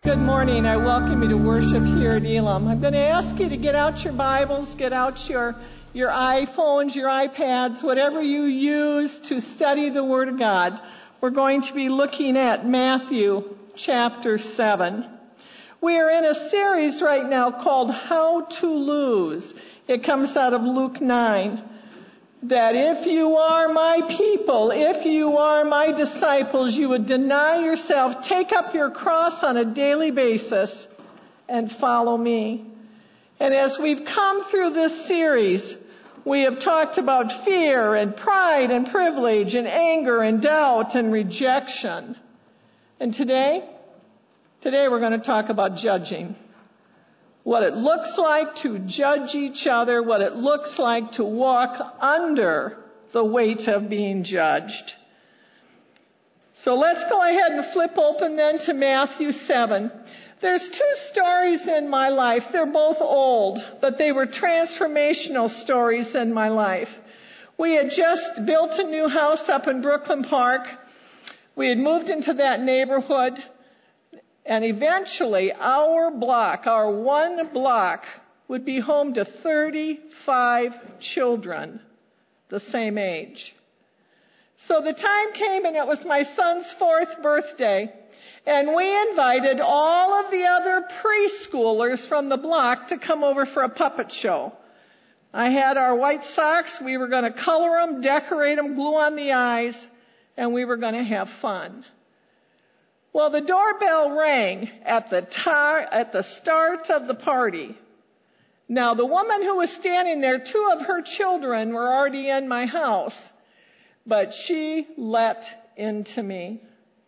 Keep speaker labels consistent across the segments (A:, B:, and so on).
A: Good morning. I welcome you to worship here at Elam. I'm going to ask you to get out your Bibles, get out your iPhones, your iPads, whatever you use to study the Word of God. We're going to be looking at Matthew chapter 7. We are in a series right now called How to Lose. It comes out of Luke 9. That if you are my people, if you are my disciples, you would deny yourself, take up your cross on a daily basis, and follow me. And as we've come through this series, we have talked about fear and pride and privilege and anger and doubt and rejection. And today we're going to talk about judging. What it looks like to judge each other, what it looks like to walk under the weight of being judged. So let's go ahead and flip open then to Matthew 7. There's two stories in my life. They're both old, but they were transformational stories in my life. We had just built a new house up in Brooklyn Park. We had moved into that neighborhood. And eventually, our one block, would be home to 35 children the same age. So the time came, and it was my son's 4th birthday, and we invited all of the other preschoolers from the block to come over for a puppet show. I had our white socks. We were going to color them, decorate them, glue on the eyes, and we were going to have fun. Well, the doorbell rang at the start of the party. Now, the woman who was standing there, 2 of her children were already in my house, but she let into me.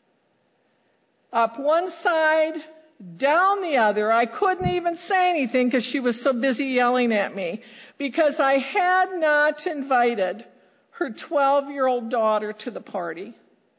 A: Up one side, down the other. I couldn't even say anything because she was so busy yelling at me, because I had not invited her 12-year-old daughter to the party.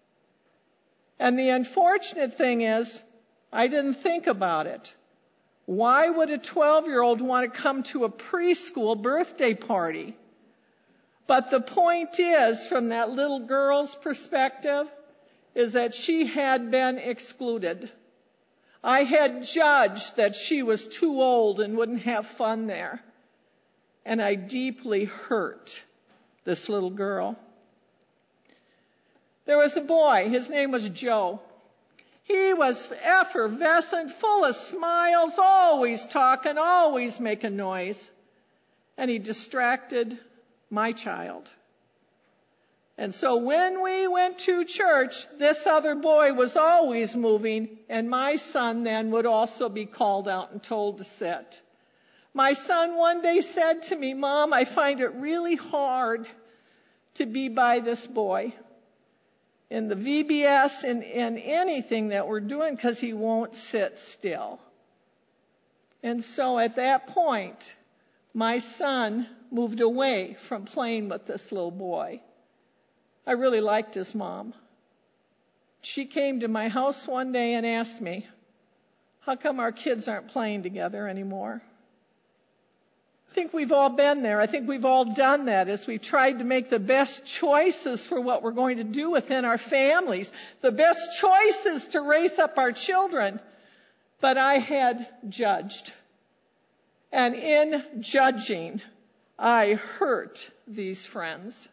A: And the unfortunate thing is, I didn't think about it. Why would a 12-year-old want to come to a preschool birthday party? But the point is, from that little girl's perspective, is that she had been excluded. I had judged that she was too old and wouldn't have fun there. And I deeply hurt this little girl. There was a boy. His name was Joe. He was effervescent, full of smiles, always talking, always making noise. And he distracted my child. And so when we went to church, this other boy was always moving, and my son then would also be called out and told to sit. My son one day said to me, "Mom, I find it really hard to be by this boy in the VBS and in anything that we're doing, because he won't sit still." And so at that point, my son moved away from playing with this little boy. I really liked his mom. She came to my house one day and asked me, "How come our kids aren't playing together anymore?" I think we've all been there. I think we've all done that as we've tried to make the best choices for what we're going to do within our families, the best choices to raise up our children. But I had judged. And in judging, I hurt these friends.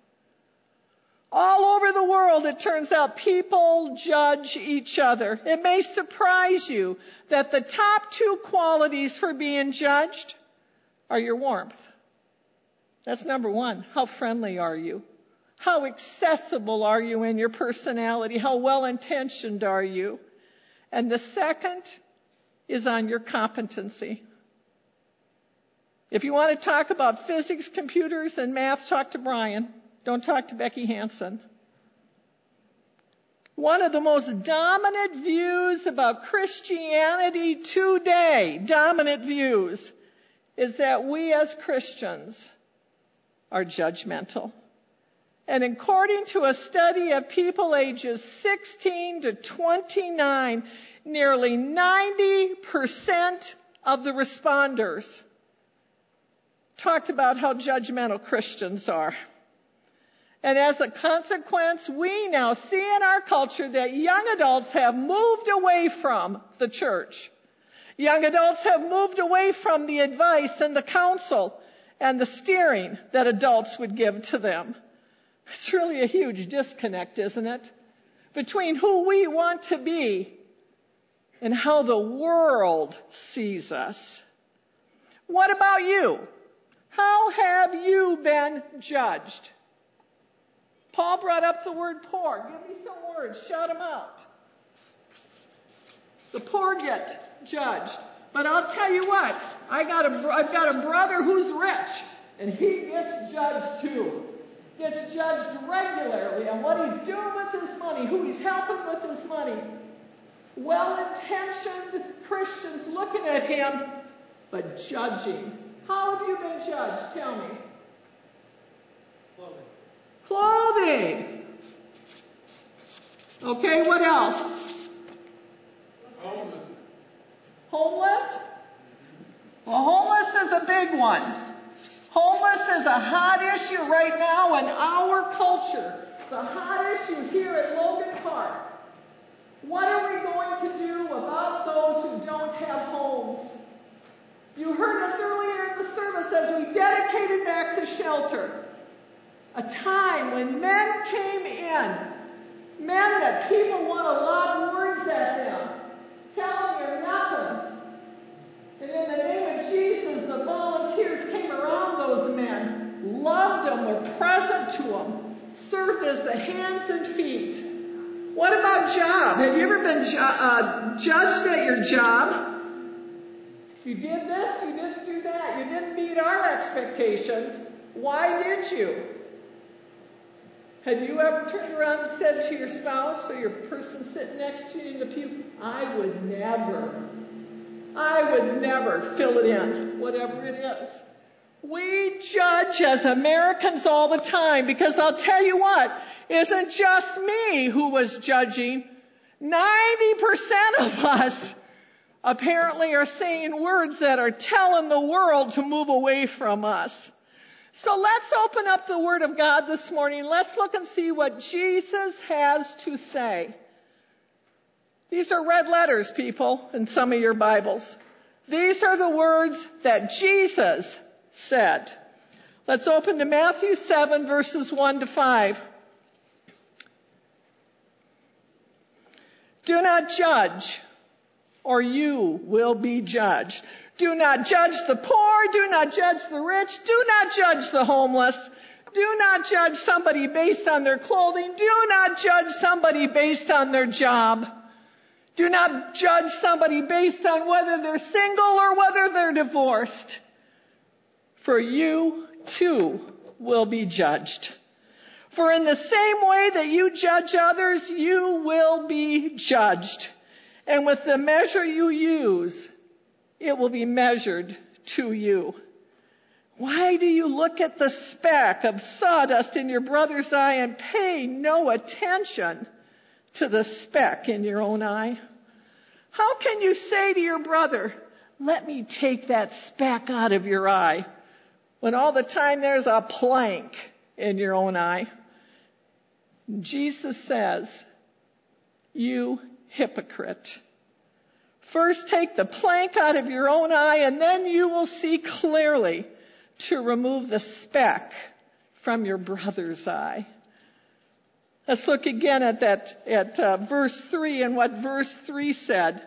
A: All over the world, it turns out, people judge each other. It may surprise you that the top 2 qualities for being judged are your warmth. That's number 1. How friendly are you? How accessible are you in your personality? How well-intentioned are you? And the second is on your competency. If you want to talk about physics, computers, and math, talk to Brian. Don't talk to Becky Hansen. One of the most dominant views about Christianity today, dominant views, is that we as Christians are judgmental. And according to a study of people ages 16 to 29, nearly 90% of the responders talked about how judgmental Christians are. And as a consequence, we now see in our culture that young adults have moved away from the church. Young adults have moved away from the advice and the counsel and the steering that adults would give to them. It's really a huge disconnect, isn't it? Between who we want to be and how the world sees us. What about you? How have you been judged? Paul brought up the word poor. Give me some words. Shout them out. The poor get judged. But I'll tell you what. I've got a brother who's rich, and he gets judged too. Gets judged regularly on what he's doing with his money, who he's helping with his money. Well-intentioned Christians looking at him, but judging. How have you been judged? Tell me. Clothing. Okay, what else? Homeless? Well, homeless is a big one. Homeless is a hot issue right now in our culture. It's a hot issue here at Logan Park. What are we going to do about those who don't have homes? You heard us earlier in the service as we dedicated back the shelter. A time when men came in, men that people want to lob words at them, telling them nothing. And in the name of Jesus, the volunteers came around those men, loved them, were present to them, served as the hands and feet. What about job? Have you ever been judged at your job? You did this, you didn't do that, you didn't meet our expectations. Why did you? Have you ever turned around and said to your spouse or your person sitting next to you in the pew, I would never fill it in, whatever it is. We judge as Americans all the time because I'll tell you what, it isn't just me who was judging. 90% of us apparently are saying words that are telling the world to move away from us. So let's open up the Word of God this morning. Let's look and see what Jesus has to say. These are red letters, people, in some of your Bibles. These are the words that Jesus said. Let's open to Matthew 7, verses 1 to 5. Do not judge, or you will be judged. Do not judge the poor. Do not judge the rich. Do not judge the homeless. Do not judge somebody based on their clothing. Do not judge somebody based on their job. Do not judge somebody based on whether they're single or whether they're divorced. For you, too, will be judged. For in the same way that you judge others, you will be judged. And with the measure you use, it will be measured to you. Why do you look at the speck of sawdust in your brother's eye and pay no attention to the speck in your own eye? How can you say to your brother, let me take that speck out of your eye, when all the time there's a plank in your own eye? Jesus says, you hypocrite. First take the plank out of your own eye, and then you will see clearly to remove the speck from your brother's eye. Let's look again at verse 3 and what verse 3 said.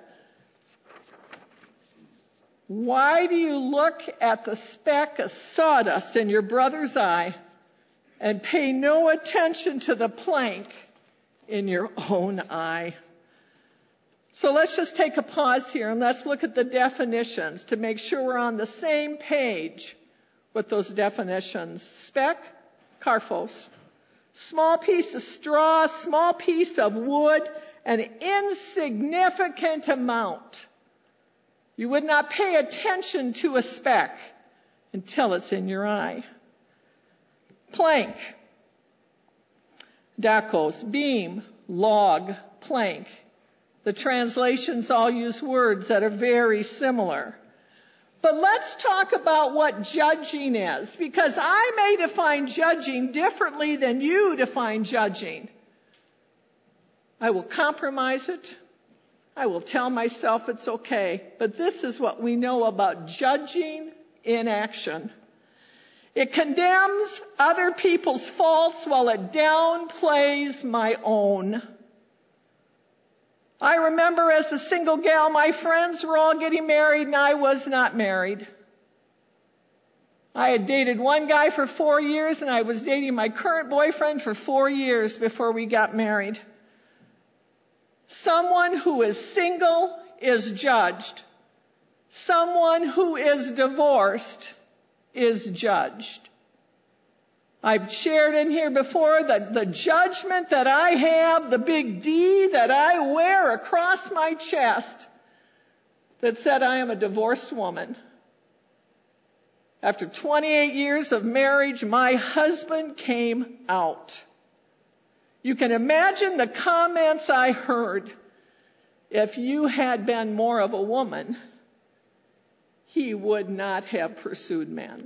A: Why do you look at the speck of sawdust in your brother's eye and pay no attention to the plank in your own eye? So let's just take a pause here and let's look at the definitions to make sure we're on the same page with those definitions. Speck, karphos. Small piece of straw, small piece of wood, an insignificant amount. You would not pay attention to a speck until it's in your eye. Plank. Dakos, beam, log, plank. The translations all use words that are very similar. But let's talk about what judging is, because I may define judging differently than you define judging. I will compromise it. I will tell myself it's okay. But this is what we know about judging in action. It condemns other people's faults while it downplays my own. I remember as a single gal, my friends were all getting married and I was not married. I had dated one guy for 4 years and I was dating my current boyfriend for 4 years before we got married. Someone who is single is judged. Someone who is divorced is judged. I've shared in here before that the judgment that I have, the big D that I wear across my chest that said I am a divorced woman. After 28 years of marriage, my husband came out. You can imagine the comments I heard. If you had been more of a woman, he would not have pursued men.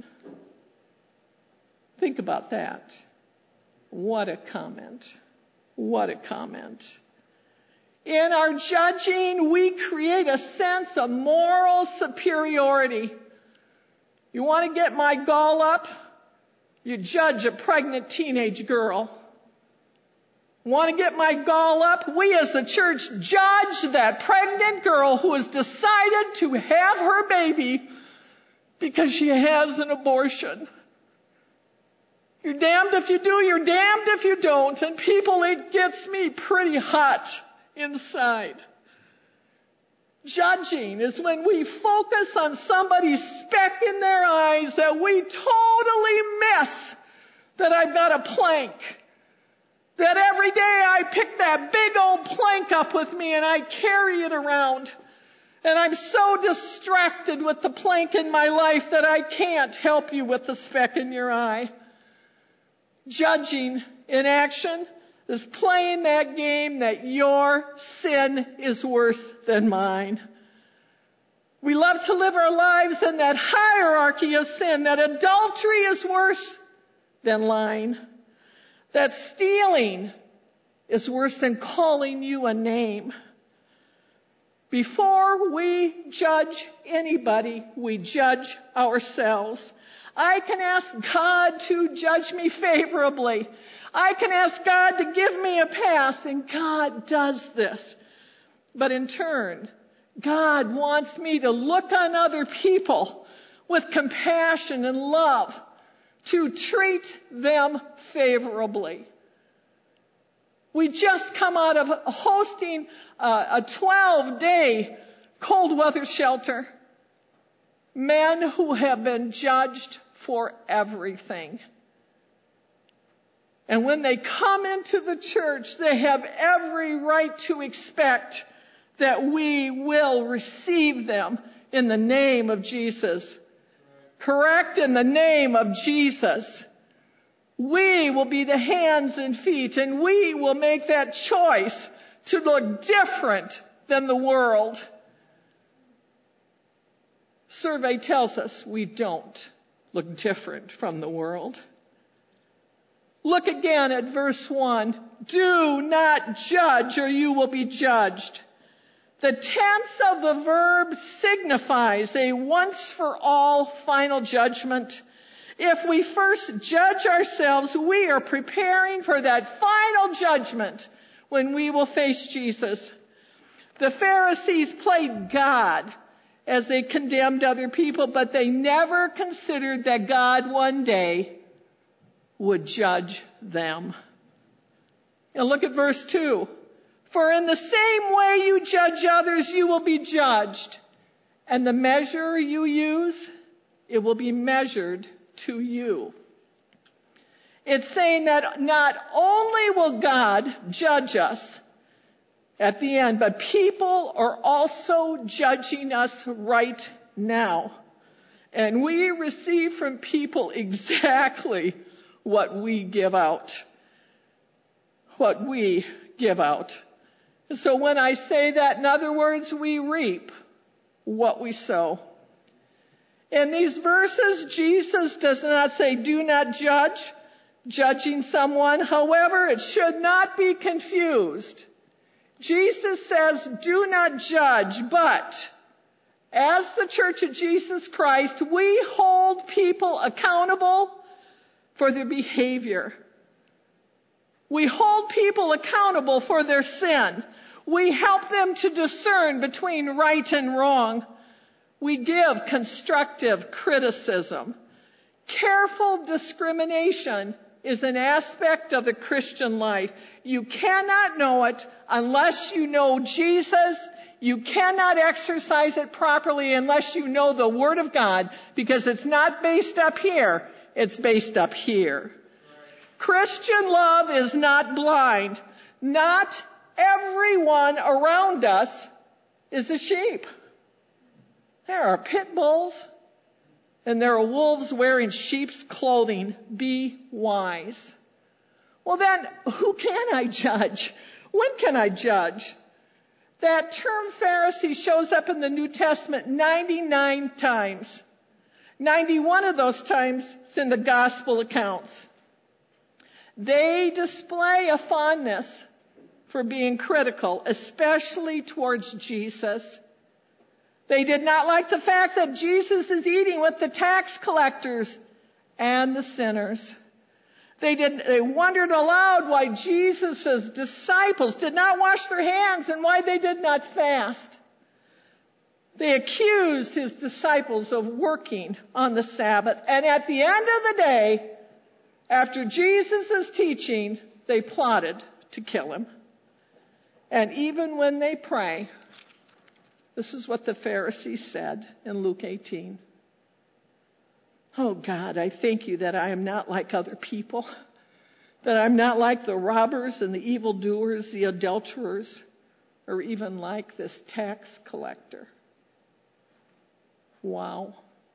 A: Think about that. What a comment. What a comment. In our judging, we create a sense of moral superiority. You want to get my gall up? You judge a pregnant teenage girl. Want to get my gall up? We as the church judge that pregnant girl who has decided to have her baby because she has an abortion. You're damned if you do, you're damned if you don't. And people, it gets me pretty hot inside. Judging is when we focus on somebody's speck in their eyes that we totally miss that I've got a plank. That every day I pick that big old plank up with me and I carry it around. And I'm so distracted with the plank in my life that I can't help you with the speck in your eye. Judging in action is playing that game that your sin is worse than mine. We love to live our lives in that hierarchy of sin, that adultery is worse than lying, that stealing is worse than calling you a name. Before we judge anybody, we judge ourselves. I can ask God to judge me favorably. I can ask God to give me a pass, and God does this. But in turn, God wants me to look on other people with compassion and love, to treat them favorably. We just come out of hosting a 12-day cold weather shelter. Men who have been judged for everything. And when they come into the church, they have every right to expect that we will receive them in the name of Jesus. Correct? In the name of Jesus. We will be the hands and feet, and we will make that choice to look different than the world. Survey tells us we don't look different from the world. Look again at verse 1. Do not judge, or you will be judged. The tense of the verb signifies a once-for-all final judgment. If we first judge ourselves, we are preparing for that final judgment when we will face Jesus. The Pharisees played God as they condemned other people, but they never considered that God one day would judge them. And look at verse 2. For in the same way you judge others, you will be judged. And the measure you use, it will be measured to you. It's saying that not only will God judge us at the end, but people are also judging us right now. And we receive from people exactly what we give out. What we give out. So when I say that, in other words, we reap what we sow. In these verses, Jesus does not say, do not judge, judging someone. However, it should not be confused. Jesus says, do not judge, but as the Church of Jesus Christ, we hold people accountable for their behavior. We hold people accountable for their sin. We help them to discern between right and wrong. We give constructive criticism. Careful discrimination is an aspect of the Christian life. You cannot know it unless you know Jesus. You cannot exercise it properly unless you know the Word of God, because it's not based up here, it's based up here. Christian love is not blind. Not everyone around us is a sheep. There are pit bulls and there are wolves wearing sheep's clothing. Be wise. Well then, who can I judge? When can I judge? That term Pharisee shows up in the New Testament 99 times. 91 of those times it's in the gospel accounts. They display a fondness for being critical, especially towards Jesus. They did not like the fact that Jesus is eating with the tax collectors and the sinners. They wondered aloud why Jesus' disciples did not wash their hands and why they did not fast. They accused his disciples of working on the Sabbath. And at the end of the day, after Jesus' teaching, they plotted to kill him. And even when they pray, this is what the Pharisees said in Luke 18. Oh God, I thank you that I am not like other people, that I'm not like the robbers and the evildoers, the adulterers, or even like this tax collector. Wow.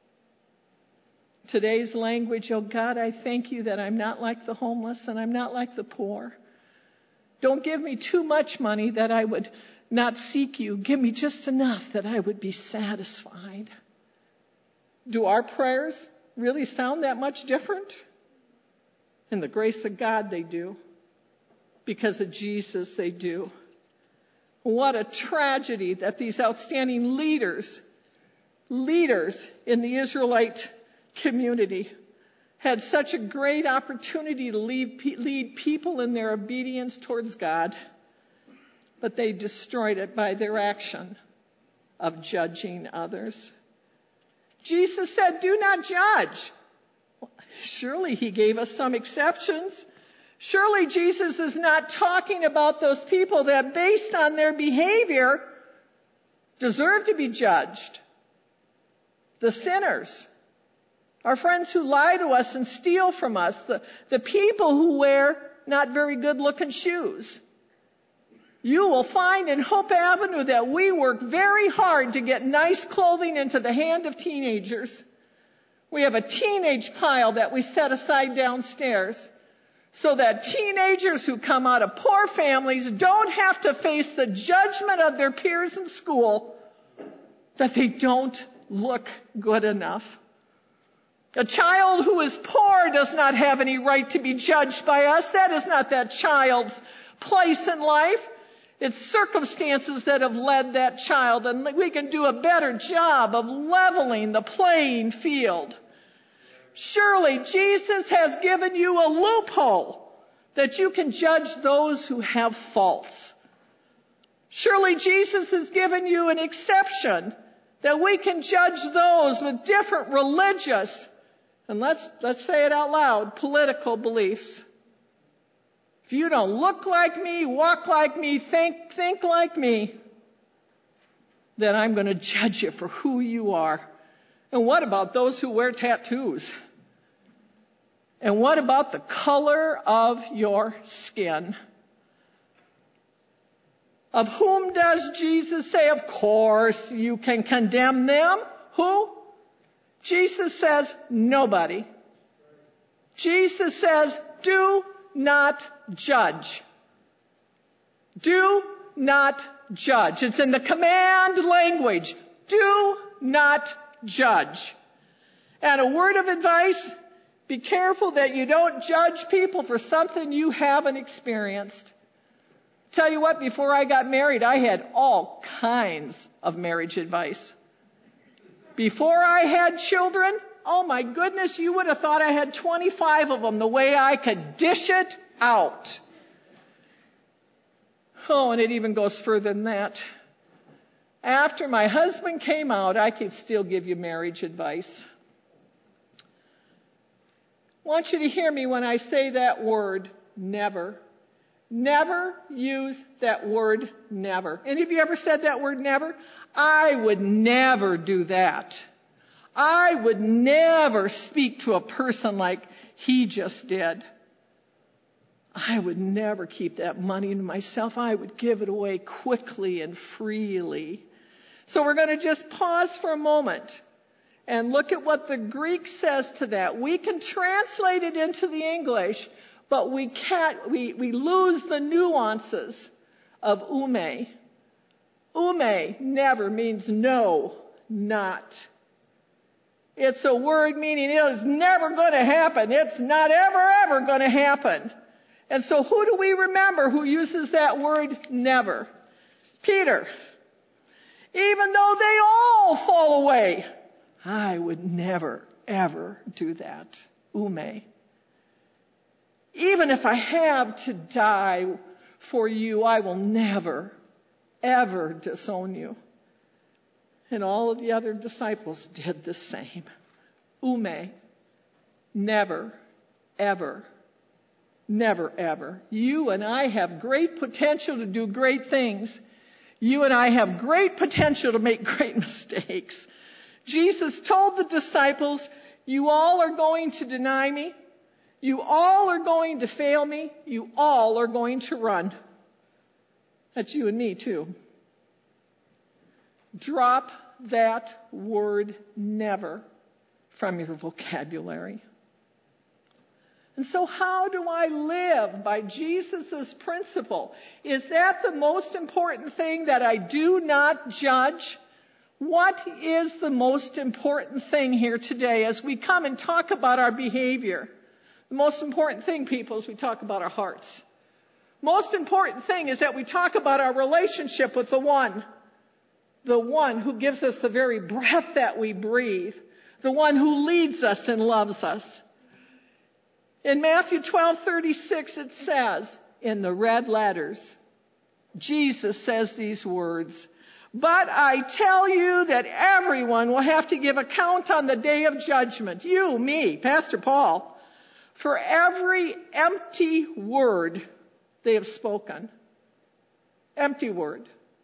A: Today's language, oh God, I thank you that I'm not like the homeless and I'm not like the poor. Don't give me too much money that I would not seek you. Give me just enough that I would be satisfied. Do our prayers really sound that much different? In the grace of God, they do. Because of Jesus, they do. What a tragedy that these outstanding leaders in the Israelite community had such a great opportunity to lead people in their obedience towards God, but they destroyed it by their action of judging others. Jesus said, do not judge. Well, surely he gave us some exceptions. Surely Jesus is not talking about those people that, based on their behavior, deserve to be judged. The sinners, our friends who lie to us and steal from us, the people who wear not very good-looking shoes. You will find in Hope Avenue that we work very hard to get nice clothing into the hand of teenagers. We have a teenage pile that we set aside downstairs so that teenagers who come out of poor families don't have to face the judgment of their peers in school that they don't look good enough. A child who is poor does not have any right to be judged by us. That is not that child's place in life. It's circumstances that have led that child, and we can do a better job of leveling the playing field. Surely Jesus has given you a loophole that you can judge those who have faults. Surely Jesus has given you an exception that we can judge those with different religious, and let's say it out loud, political beliefs. If you don't look like me, walk like me, think like me, then I'm going to judge you for who you are. And what about those who wear tattoos? And what about the color of your skin? Of whom does Jesus say, of course you can condemn them? Who? Jesus says, nobody. Jesus says, do not judge. Do not judge. It's in the command language. Do not judge. And a word of advice, be careful that you don't judge people for something you haven't experienced. Tell you what, before I got married, I had all kinds of marriage advice. Before I had children, oh my goodness, you would have thought I had 25 of them, the way I could dish it out. Oh, and it even goes further than that. After my husband came out, I could still give you marriage advice. I want you to hear me when I say that word, never. Never use that word, never. Any of you ever said that word, never? I would never do that. I would never speak to a person like he just did. I would never keep that money to myself. I would give it away quickly and freely. So we're going to just pause for a moment and look at what the Greek says to that. We can translate it into the English, but we lose the nuances of ume. Ume, never, means no, not. It's a word meaning it is never going to happen. It's not ever going to happen. And so who do we remember who uses that word never? Peter. Even though they all fall away, I would never, ever do that. Ume. Even if I have to die for you, I will never, ever disown you. And all of the other disciples did the same. Ume. Never, ever. Never, ever. You and I have great potential to do great things. You and I have great potential to make great mistakes. Jesus told the disciples, you all are going to deny me. You all are going to fail me. You all are going to run. That's you and me too. Drop that word never from your vocabulary. And so how do I live by Jesus' principle? Is that the most important thing, that I do not judge? What is the most important thing here today as we come and talk about our behavior? The most important thing, people, is we talk about our hearts. Most important thing is that we talk about our relationship with the one who gives us the very breath that we breathe, the one who leads us and loves us. In Matthew 12:36 it says, in the red letters, Jesus says these words, but I tell you that everyone will have to give account on the day of judgment. You, me, Pastor Paul, for every empty word they have spoken. Empty word.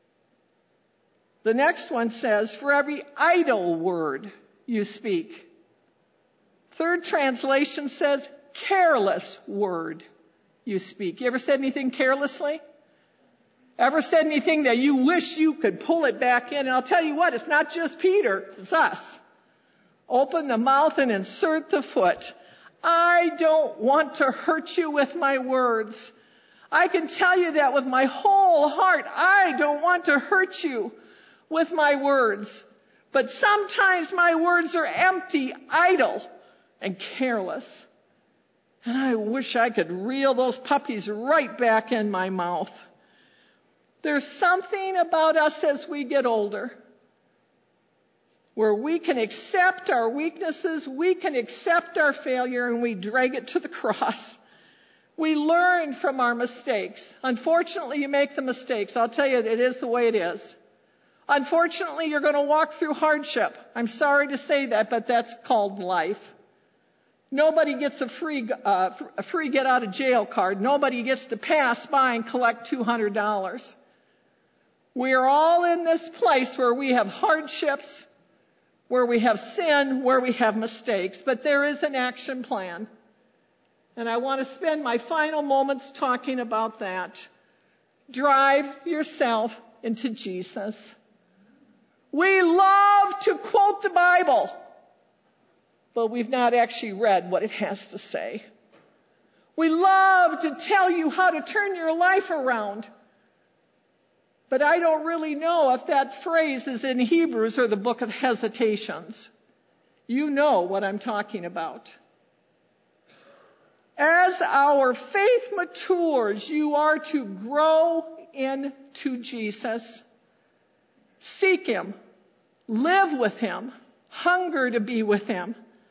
A: The next one says, for every idle word you speak. Third translation says, careless word you speak. You ever said anything carelessly? Ever said anything that you wish you could pull it back in? And I'll tell you what, it's not just Peter, it's us. Open the mouth and insert the foot. I don't want to hurt you with my words. I can tell you that with my whole heart. I don't want to hurt you with my words. But sometimes my words are empty, idle, and careless. And I wish I could reel those puppies right back in my mouth. There's something about us as we get older where we can accept our weaknesses, we can accept our failure, and we drag it to the cross. We learn from our mistakes. Unfortunately, you make the mistakes. I'll tell you, it is the way it is. Unfortunately, you're going to walk through hardship. I'm sorry to say that, but that's called life. Nobody gets a free get out of jail card. Nobody gets to pass by and collect $200. We're all in this place where we have hardships, where we have sin, where we have mistakes, but there is an action plan. And I want to spend my final moments talking about that. Drive yourself into Jesus. We love to quote the Bible, but we've not actually read what it has to say. We love to tell you how to turn your life around, but I don't really know if that phrase is in Hebrews or the book of Hesitations. You know what I'm talking about. As our faith matures, you are to grow into Jesus. Seek Him. Live with Him. Hunger to be with Him.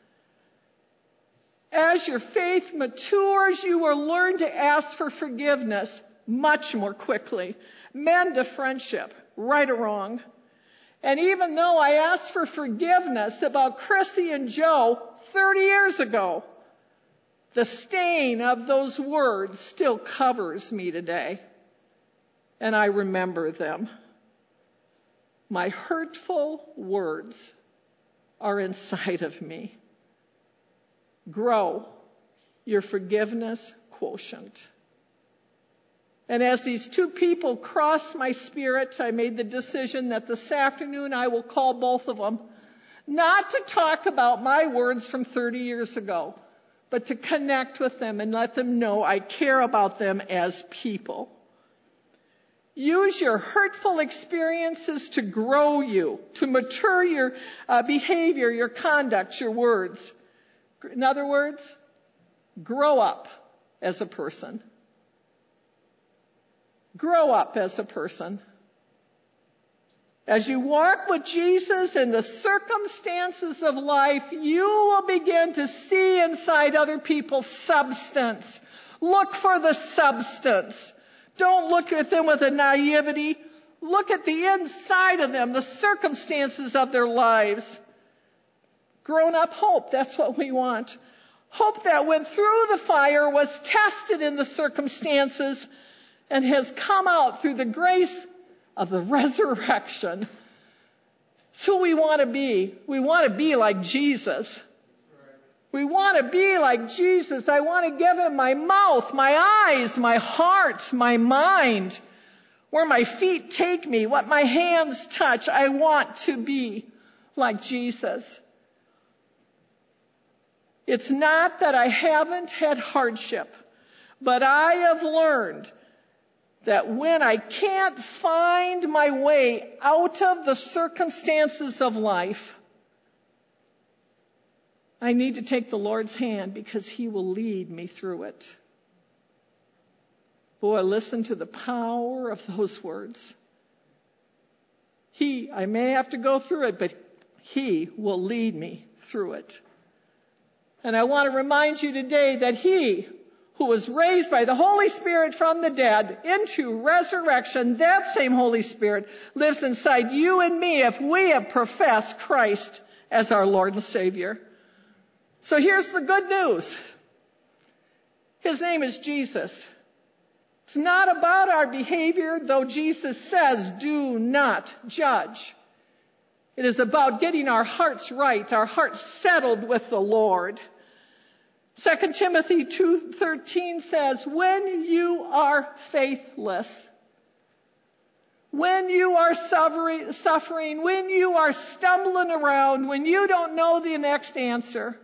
A: As your faith matures, you will learn to ask for forgiveness much more quickly. Mend a friendship, right or wrong. And even though I asked for forgiveness about Chrissy and Joe 30 years ago, the stain of those words still covers me today. And I remember them. My hurtful words are inside of me. Grow your forgiveness quotient. And as these two people crossed my spirit, I made the decision that this afternoon I will call both of them, not to talk about my words from 30 years ago, but to connect with them and let them know I care about them as people. Use your hurtful experiences to grow you, to mature your behavior, your conduct, your words. In other words, grow up as a person. Grow up as a person. As you walk with Jesus in the circumstances of life, you will begin to see inside other people's substance. Look for the substance. Don't look at them with a naivety. Look at the inside of them, the circumstances of their lives. Grown-up hope, that's what we want. Hope that went through the fire, was tested in the circumstances, and has come out through the grace of the resurrection. It's who we want to be. We want to be like Jesus. We want to be like Jesus. I want to give Him my mouth, my eyes, my heart, my mind. Where my feet take me, what my hands touch. I want to be like Jesus. It's not that I haven't had hardship, but I have learned that when I can't find my way out of the circumstances of life, I need to take the Lord's hand because He will lead me through it. Boy, listen to the power of those words. I may have to go through it, but He will lead me through it. And I want to remind you today that He who was raised by the Holy Spirit from the dead into resurrection, that same Holy Spirit lives inside you and me if we have professed Christ as our Lord and Savior. So here's the good news. His name is Jesus. It's not about our behavior, though Jesus says, do not judge. It is about getting our hearts right, our hearts settled with the Lord. 2 Timothy 2:13 says, when you are faithless, when you are suffering, when you are stumbling around, when you don't know the next answer,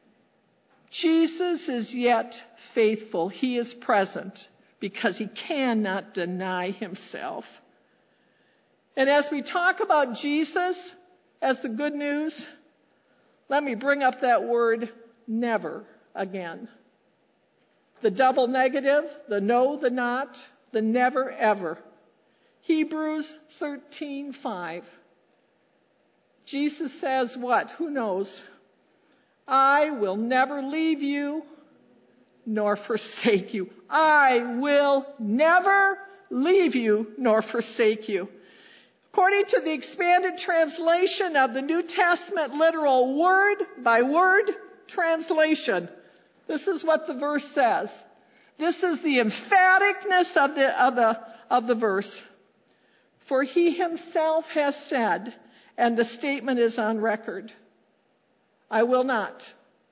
A: Jesus is yet faithful. He is present because He cannot deny Himself. And as we talk about Jesus as the good news, let me bring up that word never again. The double negative, the no, the not, the never, ever. Hebrews 13:5. Jesus says what? Who knows? I will never leave you nor forsake you. I will never leave you nor forsake you. According to the expanded translation of the New Testament literal word by word translation, this is what the verse says. This is the emphaticness of the verse. For He Himself has said, and the statement is on record, I will not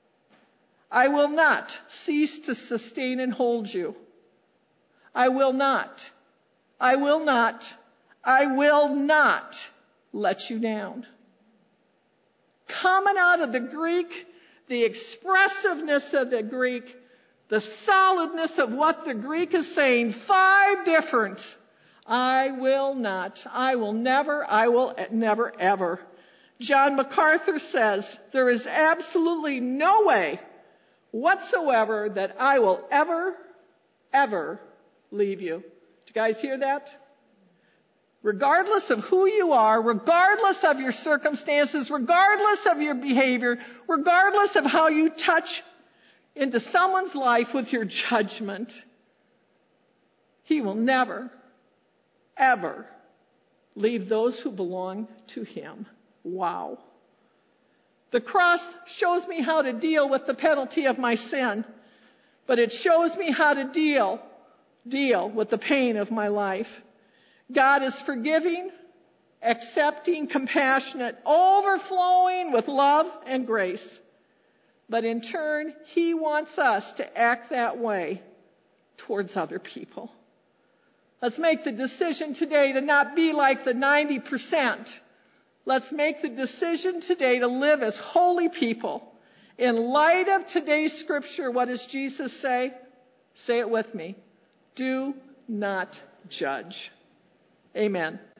A: cease to sustain and hold you. I will not let you down. Coming out of the Greek, the expressiveness of the Greek, the solidness of what the Greek is saying, 5 different I will not, I will never, I will never, ever. John MacArthur says, there is absolutely no way whatsoever that I will ever leave you. Did you guys hear that? regardless of who you are, regardless of your circumstances, regardless of your behavior, regardless of how you touch into someone's life with your judgment, He will never, ever leave those who belong to Him. Wow. The cross shows me how to deal with the penalty of my sin, but it shows me how to deal with the pain of my life. God is forgiving, accepting, compassionate, overflowing with love and grace. But in turn, He wants us to act that way towards other people. Let's make the decision today to not be like the 90%. Let's make the decision today to live as holy people. In light of today's scripture, what does Jesus say? Say it with me. Do not judge. Amen.